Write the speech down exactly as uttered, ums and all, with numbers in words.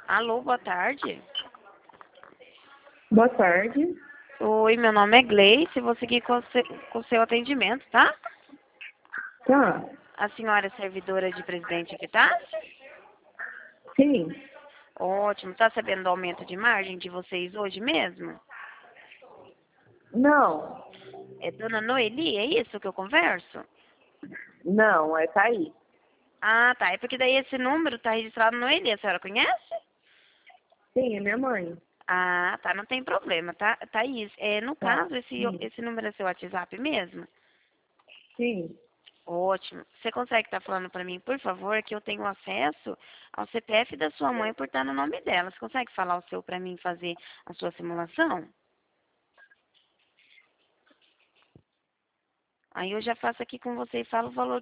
Alô, boa tarde. Boa tarde. Oi, meu nome é Gleice, vou seguir com o seu, com o seu atendimento, tá? Tá. A senhora é servidora de Presidente Epitácio? Sim. Ótimo. Tá sabendo do aumento de margem de vocês hoje mesmo? Não. É dona Noeli, é isso que eu converso? Não, é Thaís. Ah, tá. É porque daí esse número tá registrado no Noeli, a senhora conhece? Sim, é minha mãe. Ah, tá. Não tem problema, tá? Thaís, é, no Tá. caso, esse, Sim. esse número é seu WhatsApp mesmo? Sim. Ótimo. Você consegue estar falando para mim, por favor, que eu tenho acesso ao C P F da sua mãe por estar no nome dela. Você consegue falar o seu para mim fazer a sua simulação? Aí eu já faço aqui com você e falo o valor